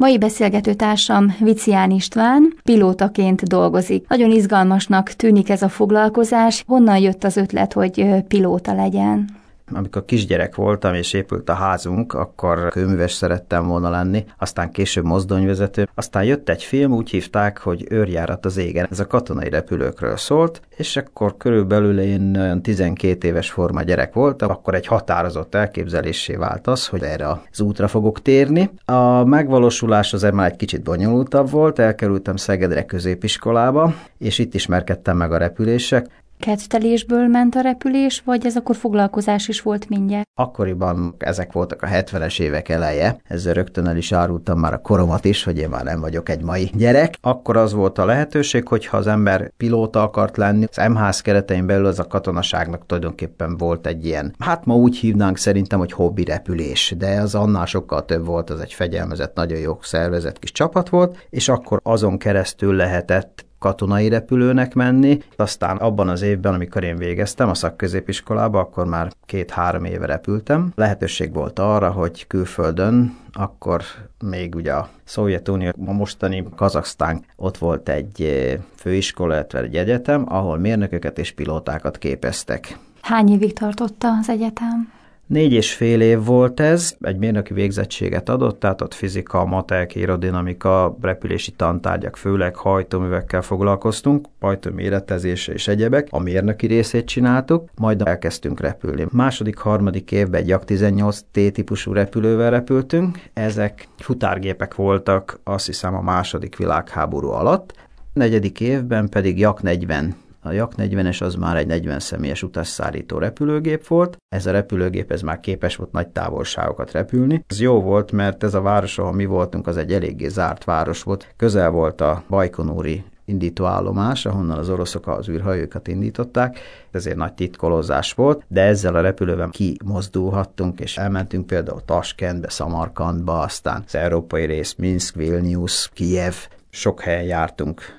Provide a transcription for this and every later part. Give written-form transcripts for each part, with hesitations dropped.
Mai beszélgetőtársam Vicián István pilótaként dolgozik. Nagyon izgalmasnak tűnik ez a foglalkozás. Honnan jött az ötlet, hogy pilóta legyen? Amikor kisgyerek voltam és épült a házunk, akkor kőműves szerettem volna lenni, aztán később mozdonyvezető. Aztán jött egy film, úgy hívták, hogy Őrjárat az égen. Ez a katonai repülőkről szólt, és akkor körülbelül én olyan 12 éves forma gyerek voltam, akkor egy határozott elképzelésé vált az, hogy erre az útra fogok térni. A megvalósulás azért már egy kicsit bonyolultabb volt, elkerültem Szegedre középiskolába, és itt ismerkedtem meg a repülések. Kedvtelésből ment a repülés, vagy ez akkor foglalkozás is volt mindjárt? Akkoriban ezek voltak a 70-es évek eleje, ezzel rögtön el is árultam már a koromat is, hogy én már nem vagyok egy mai gyerek. Akkor az volt a lehetőség, hogyha az ember pilóta akart lenni, az MHZ keretein belül az a katonaságnak tulajdonképpen volt egy ilyen, hát ma úgy hívnánk szerintem, hogy hobbi repülés, de az annál sokkal több volt, az egy fegyelmezett, nagyon jó szervezett kis csapat volt, és akkor azon keresztül lehetett katonai repülőnek menni. Aztán abban az évben, amikor én végeztem a szakközépiskolába, akkor már 2-3 éve repültem. Lehetőség volt arra, hogy külföldön, akkor még ugye a Szovjetunió, a mostani Kazaksztán, ott volt egy főiskola, illetve egy egyetem, ahol mérnököket és pilótákat képeztek. Hány évig tartotta az egyetem? 4,5 év volt ez, egy mérnöki végzettséget adott, tehát ott fizika, matek, aerodinamika, repülési tantárgyak, főleg hajtóművekkel foglalkoztunk, hajtóméretezés és egyebek, a mérnöki részét csináltuk, majd elkezdtünk repülni. Második, harmadik évben egy Jak 18T típusú repülővel repültünk, ezek futárgépek voltak, azt hiszem a második világháború alatt, negyedik évben pedig Jak 40. A Jak 40-es az már egy 40 személyes utasszállító repülőgép volt. Ez a repülőgép ez már képes volt nagy távolságokat repülni. Ez jó volt, mert ez a város, ahol mi voltunk, az egy eléggé zárt város volt. Közel volt a bajkonúri indítóállomás, ahonnan az oroszok az űrhajókat indították, ezért nagy titkolózás volt, de ezzel a repülővel kimozdulhattunk, és elmentünk például Taskentbe, Szamarkandba, aztán az európai rész, Minsk, Vilnius, Kijev, sok helyen jártunk.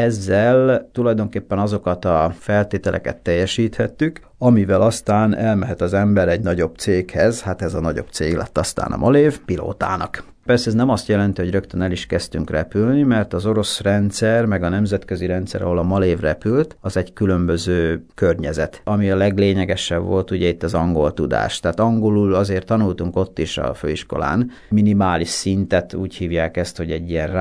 Ezzel tulajdonképpen azokat a feltételeket teljesíthettük, amivel aztán elmehet az ember egy nagyobb céghez, hát ez a nagyobb cég lett aztán a Malév pilótának. Persze ez nem azt jelenti, hogy rögtön el is kezdtünk repülni, mert az orosz rendszer, meg a nemzetközi rendszer, ahol a Malév repült, az egy különböző környezet. Ami a leglényegesebb volt, ugye itt az angol tudás. Tehát angolul azért tanultunk ott is a főiskolán. Minimális szintet, úgy hívják ezt, hogy egy ilyen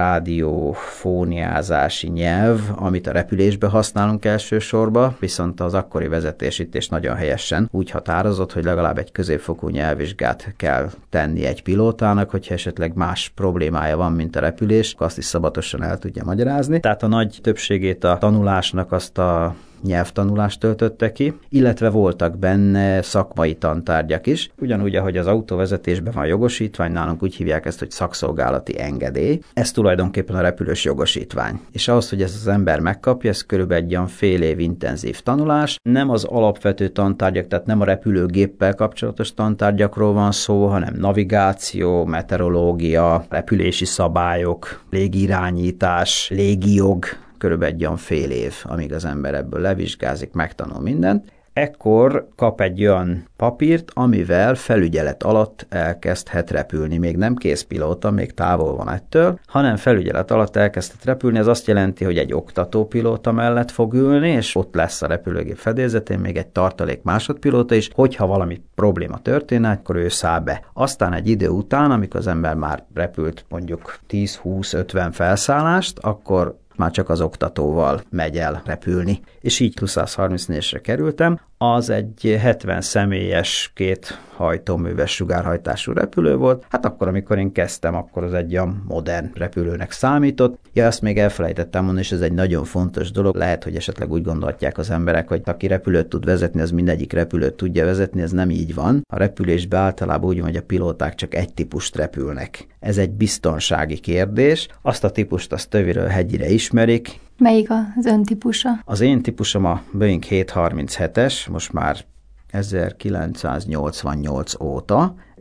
rádiófóniázási nyelv, amit a repülésbe használunk elsősorban, viszont az akkori vezetés itt és nagyon helyesen úgy határozott, hogy legalább egy középfokú nyelvvizsgát kell tenni egy pilótának, hogyha esetleg más problémája van, mint a repülés, azt is szabatosan el tudja magyarázni. Tehát a nagy többségét a tanulásnak azt a nyelvtanulást töltötte ki, illetve voltak benne szakmai tantárgyak is. Ugyanúgy, ahogy az autóvezetésben van jogosítvány, nálunk úgy hívják ezt, hogy szakszolgálati engedély. Ez tulajdonképpen a repülős jogosítvány. És ahhoz, hogy ezt az ember megkapja, ez körülbelül egy olyan fél év intenzív tanulás. Nem az alapvető tantárgyak, tehát nem a repülőgéppel kapcsolatos tantárgyakról van szó, hanem navigáció, meteorológia, repülési szabályok, légirányítás, légijog, körülbelül egy olyan fél év, amíg az ember ebből levizsgázik, megtanul mindent. Ekkor kap egy olyan papírt, amivel felügyelet alatt elkezdhet repülni. Még nem készpilóta, még távol van ettől, hanem felügyelet alatt elkezdhet repülni. Ez azt jelenti, hogy egy oktatópilóta mellett fog ülni, és ott lesz a repülőgép fedélzetén még egy tartalék másodpilóta is, hogyha valami probléma történne, akkor ő száll be. Aztán egy idő után, amikor az ember már repült mondjuk 10-20-50 felszállást, akkor már csak az oktatóval megy el repülni. És így 234-esre kerültem. Az egy 70 személyes, 2 hajtóműves sugárhajtású repülő volt. Hát akkor, amikor én kezdtem, akkor az egy olyan modern repülőnek számított. Ja, azt még elfelejtettem mondani, és ez egy nagyon fontos dolog. Lehet, hogy esetleg úgy gondolhatják az emberek, hogy aki repülőt tud vezetni, az mindegyik repülőt tudja vezetni, ez nem így van. A repülésben általában úgy van, hogy a pilóták csak egy típust repülnek. Ez egy biztonsági kérdés. Azt a típust azt töviről hegyire ismerik. Melyik az ön típusa? Az én típusom a Boeing 737-es, most már 1988 óta.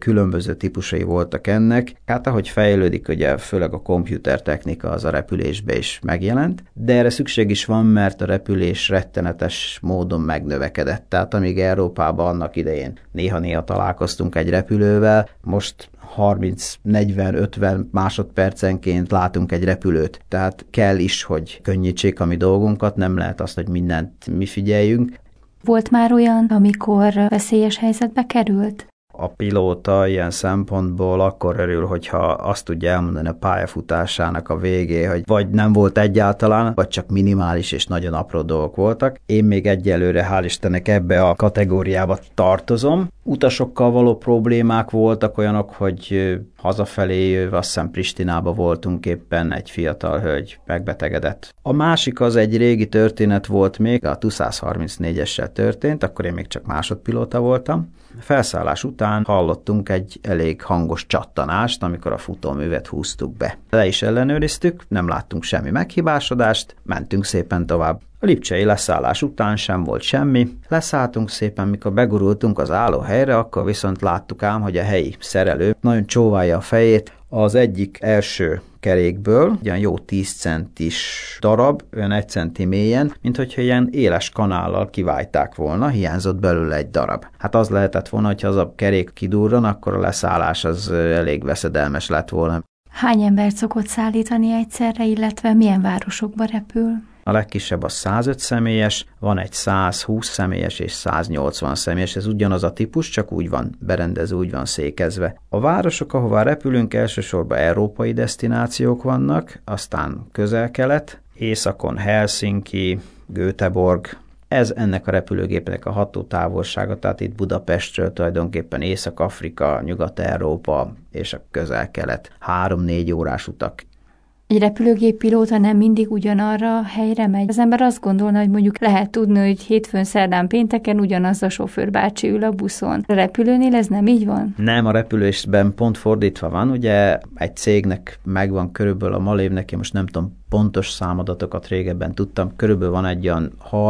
különböző típusai voltak ennek. Hát ahogy fejlődik, ugye főleg a komputertechnika az a repülésbe is megjelent, de erre szükség is van, mert a repülés rettenetes módon megnövekedett. Tehát amíg Európában annak idején néha-néha találkoztunk egy repülővel, most 30-40-50 másodpercenként látunk egy repülőt. Tehát kell is, hogy könnyítsék a mi dolgunkat, nem lehet azt, hogy mindent mi figyeljünk. Volt már olyan, amikor veszélyes helyzetbe került? A pilóta ilyen szempontból akkor örül, hogyha azt tudja elmondani a pályafutásának a végé, hogy vagy nem volt egyáltalán, vagy csak minimális és nagyon apró dolgok voltak. Én még egyelőre, hál' Istennek, ebbe a kategóriába tartozom. Utasokkal való problémák voltak olyanok, hogy hazafelé, azt hiszem Pristinába voltunk éppen, egy fiatal hölgy megbetegedett. A másik az egy régi történet volt még, a TU-134-essel történt, akkor én még csak másodpilóta voltam. Felszállás után hallottunk egy elég hangos csattanást, amikor a futóművet húztuk be. Le is ellenőriztük, nem láttunk semmi meghibásodást, mentünk szépen tovább. A lipcsei leszállás után sem volt semmi. Leszálltunk szépen, mikor begurultunk az állóhelyre, akkor viszont láttuk ám, hogy a helyi szerelő nagyon csóválja a fejét. Az egyik első kerékből, olyan jó 10 centis darab, olyan 1 centi mélyen, mint hogyha ilyen éles kanállal kivágták volna, hiányzott belőle egy darab. Hát az lehetett volna, hogyha az a kerék kidurran, akkor a leszállás az elég veszedelmes lett volna. Hány embert szokott szállítani egyszerre, illetve milyen városokba repül? A legkisebb a 105 személyes, van egy 120 személyes és 180 személyes, ez ugyanaz a típus, csak úgy van berendezve, úgy van székezve. A városok, ahová repülünk, elsősorban európai desztinációk vannak, aztán közel-kelet, északon Helsinki, Göteborg, ez ennek a repülőgépnek a hatótávolsága, tehát itt Budapestről tulajdonképpen Észak-Afrika, Nyugat-Európa és a közel-kelet 3-4 órás utak. Egy repülőgép pilóta nem mindig ugyanarra a helyre megy. Az ember azt gondolna, hogy mondjuk lehet tudni, hogy hétfőn, szerdán, pénteken ugyanaz a sofőrbácsi ül a buszon. A repülőnél ez nem így van? Nem, a repülésben pont fordítva van. Ugye egy cégnek megvan körülbelül a malévnek, én most nem tudom pontos számadatokat régebben tudtam, körülbelül van egy olyan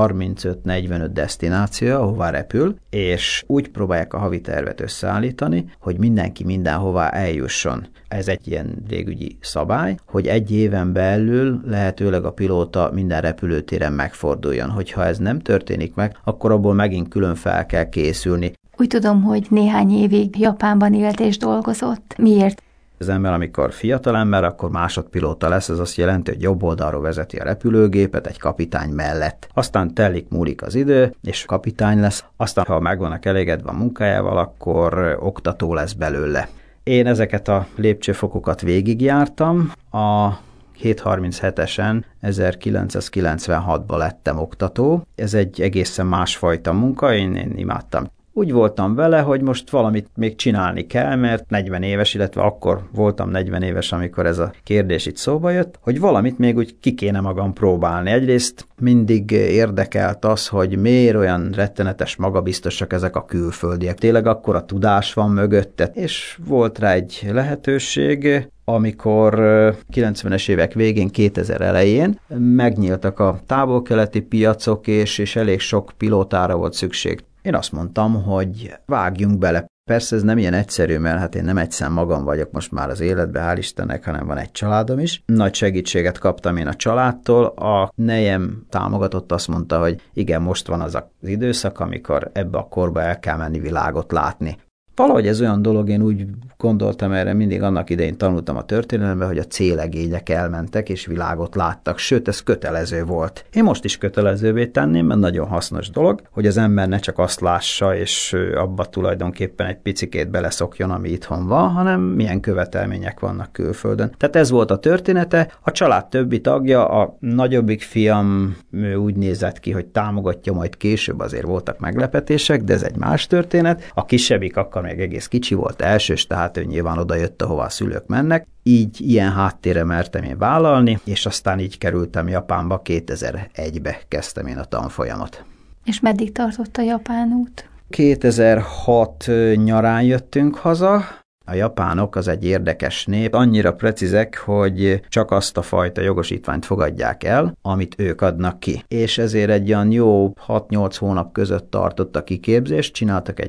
35-45 desztináció, ahová repül, és úgy próbálják a havi tervet összeállítani, hogy mindenki mindenhová eljusson. Ez egy ilyen légügyi szabály, hogy egy éven belül lehetőleg a pilóta minden repülőtéren megforduljon. Hogyha ez nem történik meg, akkor abból megint külön fel kell készülni. Úgy tudom, hogy néhány évig Japánban élt és dolgozott. Miért? Az ember, amikor fiatal ember, akkor másodpilóta lesz, ez azt jelenti, hogy jobb oldalról vezeti a repülőgépet egy kapitány mellett. Aztán múlik az idő, és kapitány lesz, aztán ha meg vannak elégedve a munkájával, akkor oktató lesz belőle. Én ezeket a lépcsőfokokat végigjártam, a 737-esen 1996-ban lettem oktató. Ez egy egészen másfajta munka, én imádtam. Úgy voltam vele, hogy most valamit még csinálni kell, mert 40 éves, illetve akkor voltam 40 éves, amikor ez a kérdés itt szóba jött, hogy valamit még úgy ki kéne magam próbálni. Egyrészt mindig érdekelt az, hogy miért olyan rettenetes magabiztosak ezek a külföldiek. Tényleg akkora tudás van mögötte, és volt rá egy lehetőség, amikor 90-es évek végén, 2000 elején megnyíltak a távol-keleti piacok, és elég sok pilótára volt szükség. Én azt mondtam, hogy vágjunk bele. Persze ez nem ilyen egyszerű, mert hát én nem egyszer magam vagyok most már az életben, hál' Istennek, hanem van egy családom is. Nagy segítséget kaptam én a családtól. A nejem támogatott, azt mondta, hogy igen, most van az időszak, amikor ebbe a korba el kell menni világot látni. Valahogy ez olyan dolog, én úgy gondoltam erre, mindig annak idején tanultam a történelemben, hogy a célegények elmentek és világot láttak, sőt, ez kötelező volt. Én most is kötelezővé tenném, mert nagyon hasznos dolog, hogy az ember ne csak azt lássa, és abba tulajdonképpen egy picikét beleszokjon, ami itthon van, hanem milyen követelmények vannak külföldön. Tehát ez volt a története. A család többi tagja, a nagyobbik fiam úgy nézett ki, hogy támogatja, majd később azért voltak meglepetések, de ez egy más történet. A kisebbik akkor még egész kicsi volt, elsős, tehát ő nyilván oda jött, ahova a szülők mennek. Így ilyen háttérre mertem én vállalni, és aztán így kerültem Japánba, 2001-be kezdtem én a tanfolyamot. És meddig tartott a japán út? 2006 nyarán jöttünk haza. A japánok az egy érdekes nép, annyira precízek, hogy csak azt a fajta jogosítványt fogadják el, amit ők adnak ki. És ezért egy olyan jó 6-8 hónap között tartott a kiképzést, csináltak egy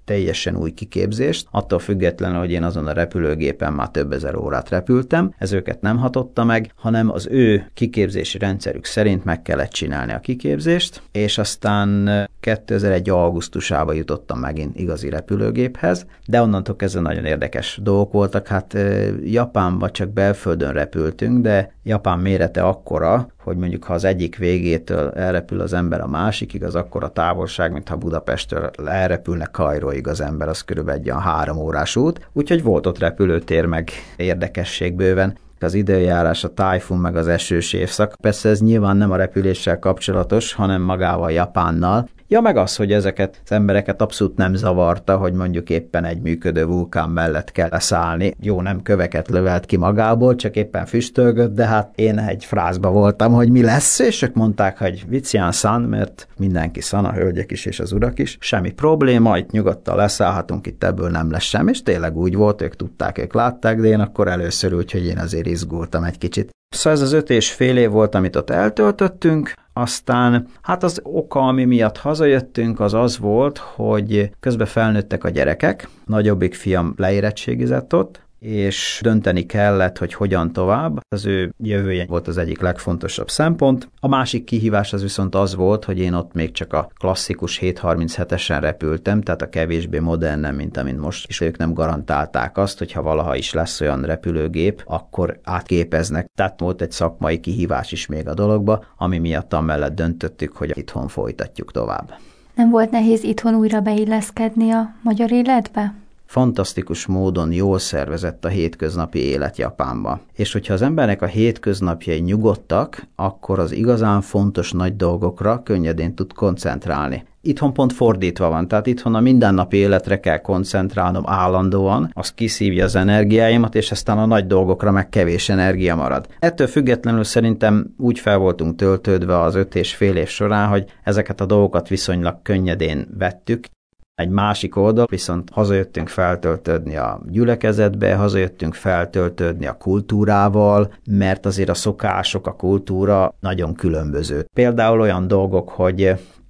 teljesen új kiképzést, attól függetlenül, hogy én azon a repülőgépen már több ezer órát repültem, ez őket nem hatotta meg, hanem az ő kiképzési rendszerük szerint meg kellett csinálni a kiképzést, és aztán 2001. augusztusában jutottam megint igazi repülőgéphez, de onnantól kezdve nagyon érdekes dolgok voltak. Hát Japánba csak belföldön repültünk, de Japán mérete akkora, hogy mondjuk ha az egyik végétől elrepül az ember a másikig, az akkora távolság, mintha Budapesttől elrepülne Kairóig az ember, az körülbelül egy olyan 3 órás út, úgyhogy volt ott repülőtér meg érdekesség bőven. Az időjárás, a tájfun meg az esős évszak. Persze ez nyilván nem a repüléssel kapcsolatos, hanem magával Japánnal. Ja, meg az, hogy ezeket az embereket abszolút nem zavarta, hogy mondjuk éppen egy működő vulkán mellett kell leszállni. Jó, nem köveket lövelt ki magából, csak éppen füstölgött, de hát én egy frázba voltam, hogy mi lesz, és ők mondták, hogy Vizian-san, mert mindenki szan, a hölgyek is és az urak is. Semmi probléma, itt nyugodtan leszállhatunk, itt ebből nem lesz semmi, és tényleg úgy volt, ők tudták, ők látták, de én akkor először úgy, hogy én azért izgultam egy kicsit. Szóval ez az 5,5 év volt, amit ott eltöltöttünk, aztán hát az oka, ami miatt hazajöttünk, az volt, hogy közben felnőttek a gyerekek, nagyobbik fiam leérettségizett ott, és dönteni kellett, hogy hogyan tovább. Az ő jövője volt az egyik legfontosabb szempont. A másik kihívás az viszont az volt, hogy én ott még csak a klasszikus 737-esen repültem, tehát a kevésbé modernen, mint amint most, és ők nem garantálták azt, hogy ha valaha is lesz olyan repülőgép, akkor átképeznek. Tehát volt egy szakmai kihívás is még a dologba, ami miatt amellett döntöttük, hogy itthon folytatjuk tovább. Nem volt nehéz itthon újra beilleszkedni a magyar életbe? Fantasztikus módon jól szervezett a hétköznapi élet Japánba. És hogyha az embernek a hétköznapjai nyugodtak, akkor az igazán fontos nagy dolgokra könnyedén tud koncentrálni. Itthon pont fordítva van, tehát itthon a mindennapi életre kell koncentrálnom állandóan, az kiszívja az energiáimat, és aztán a nagy dolgokra meg kevés energia marad. Ettől függetlenül szerintem úgy fel voltunk töltődve az 5,5 év során, hogy ezeket a dolgokat viszonylag könnyedén vettük. Egy másik oldal, viszont hazajöttünk feltöltődni a gyülekezetbe, hazajöttünk feltöltődni a kultúrával, mert azért a szokások, a kultúra nagyon különböző. Például olyan dolgok, hogy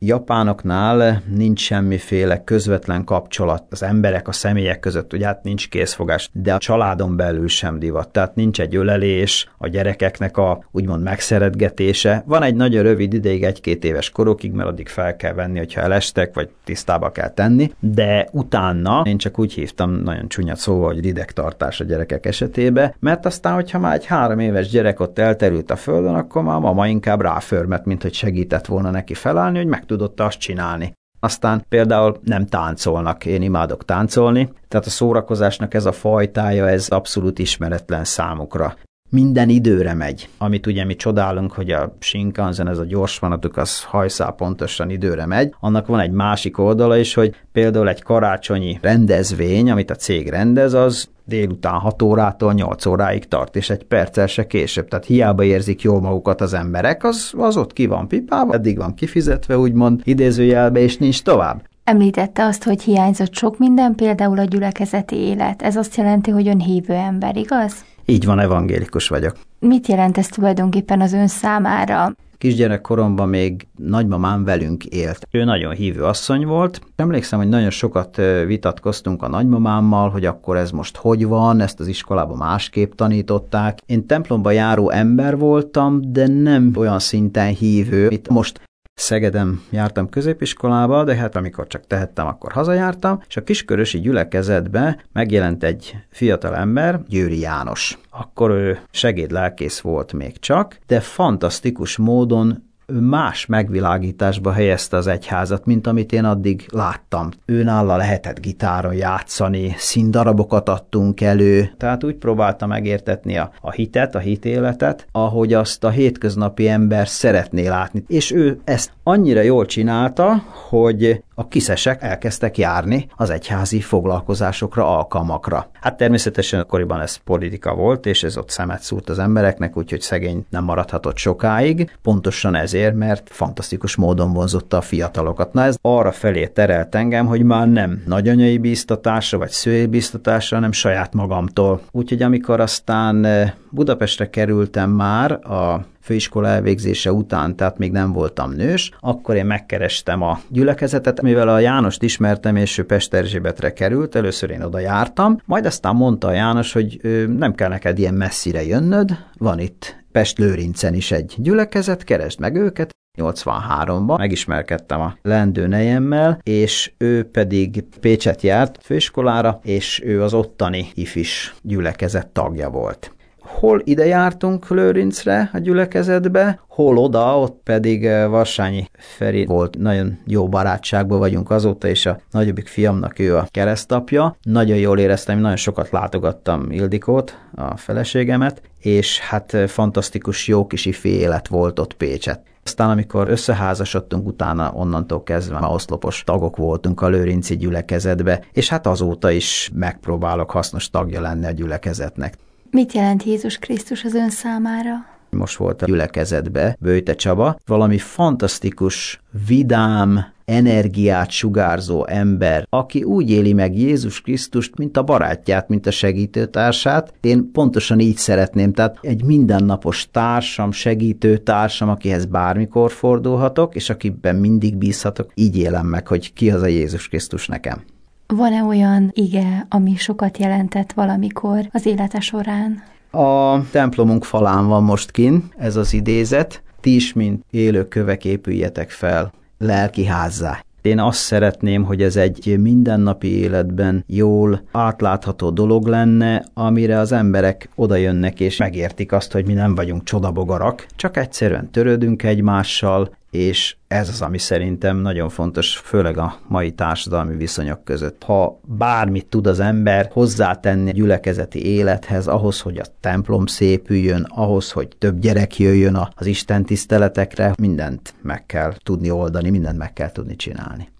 japánoknál nincs semmiféle közvetlen kapcsolat az emberek, a személyek között, ugye hát nincs készfogás, de a családon belül sem divat, tehát nincs egy ölelés, a gyerekeknek a úgymond megszeretgetése. Van egy nagyon rövid ideig, 1-2 éves korokig, mert addig fel kell venni, hogyha elestek, vagy tisztába kell tenni, de utána én csak úgy hívtam nagyon csúnya szóval, hogy ridegtartás a gyerekek esetében, mert aztán, hogyha már egy 3 éves gyerek ott elterült a földön, akkor már mama inkább ráförmet, mint hogy segített volna neki felállni, hogy meg tudott azt csinálni. Aztán például nem táncolnak, én imádok táncolni, tehát a szórakozásnak ez a fajtája, ez abszolút ismeretlen számukra. Minden időre megy. Amit ugye mi csodálunk, hogy a Shinkansen, ez a gyorsvonatuk, az hajszál pontosan időre megy. Annak van egy másik oldala is, hogy például egy karácsonyi rendezvény, amit a cég rendez, az délután 6 órától 8 óráig tart, és egy perccel se később. Tehát hiába érzik jól magukat az emberek, az ott ki van pipálva, eddig van kifizetve, úgymond idézőjelbe, és nincs tovább. Említette azt, hogy hiányzott sok minden, például a gyülekezeti élet. Ez azt jelenti, hogy ön hívő ember, igaz? Így van, evangélikus vagyok. Mit jelent ez tulajdonképpen az ön számára? Kisgyerekkoromban még nagymamám velünk élt. Ő nagyon hívő asszony volt. Emlékszem, hogy nagyon sokat vitatkoztunk a nagymamámmal, hogy akkor ez most hogy van, ezt az iskolában másképp tanították. Én templomba járó ember voltam, de nem olyan szinten hívő, mint most. Szegeden jártam középiskolába, de hát amikor csak tehettem, akkor hazajártam, és a kiskörösi gyülekezetbe megjelent egy fiatal ember, Győri János. Akkor ő segédlelkész volt még csak, de fantasztikus módon más megvilágításba helyezte az egyházat, mint amit én addig láttam. Őnála lehetett gitáron játszani, színdarabokat adtunk elő, tehát úgy próbálta megértetni a hitet, a hitéletet, ahogy azt a hétköznapi ember szeretné látni. És ő ezt annyira jól csinálta, hogy a kiszesek elkezdtek járni az egyházi foglalkozásokra, alkalmakra. Hát természetesen akkoriban ez politika volt, és ez ott szemet szúrt az embereknek, úgyhogy szegény nem maradhatott sokáig. Pontosan ezért azért, mert fantasztikus módon vonzotta a fiatalokat. Na ez arra felé terelt engem, hogy már nem nagyanyai bíztatásra, vagy szülői bíztatásra, hanem saját magamtól. Úgyhogy amikor aztán Budapestre kerültem már a főiskola elvégzése után, tehát még nem voltam nős, akkor én megkerestem a gyülekezetet, mivel a Jánost ismertem, és ő Pest Erzsébetre került, először én oda jártam, majd aztán mondta a János, hogy nem kell neked ilyen messzire jönnöd, van itt Pest-Lőrincen is egy gyülekezet, keresd meg őket. 83-ban megismerkedtem a leendő nejemmel, és ő pedig Pécset járt főiskolára, és ő az ottani ifis gyülekezet tagja volt. Hol ide jártunk Lőrincre a gyülekezetbe, hol oda, ott pedig Varsányi Feri volt, nagyon jó barátságban vagyunk azóta, és a nagyobbik fiamnak ő a keresztapja. Nagyon jól éreztem, nagyon sokat látogattam Ildikót, a feleségemet, és hát fantasztikus jó kis ifi élet volt ott Pécset. Aztán amikor összeházasodtunk, utána onnantól kezdve már oszlopos tagok voltunk a lőrinci gyülekezetbe, és hát azóta is megpróbálok hasznos tagja lenni a gyülekezetnek. Mit jelent Jézus Krisztus az ön számára? Most volt a gyülekezetbe Böjte Csaba, valami fantasztikus, vidám, energiát sugárzó ember, aki úgy éli meg Jézus Krisztust, mint a barátját, mint a segítőtársát. Én pontosan így szeretném, tehát egy mindennapos társam, segítőtársam, akihez bármikor fordulhatok, és akiben mindig bízhatok, így élem meg, hogy ki az a Jézus Krisztus nekem. Van-e olyan ige, ami sokat jelentett valamikor az élete során? A templomunk falán van most kint ez az idézet. Ti is, mint élő kövek épüljetek fel lelkiházzá. Én azt szeretném, hogy ez egy mindennapi életben jól átlátható dolog lenne, amire az emberek odajönnek és megértik azt, hogy mi nem vagyunk csodabogarak, csak egyszerűen törődünk egymással, és ez az, ami szerintem nagyon fontos, főleg a mai társadalmi viszonyok között. Ha bármit tud az ember hozzátenni a gyülekezeti élethez, ahhoz, hogy a templom szépüljön, ahhoz, hogy több gyerek jöjjön az Isten tiszteletekre, mindent meg kell tudni oldani, mindent meg kell tudni csinálni.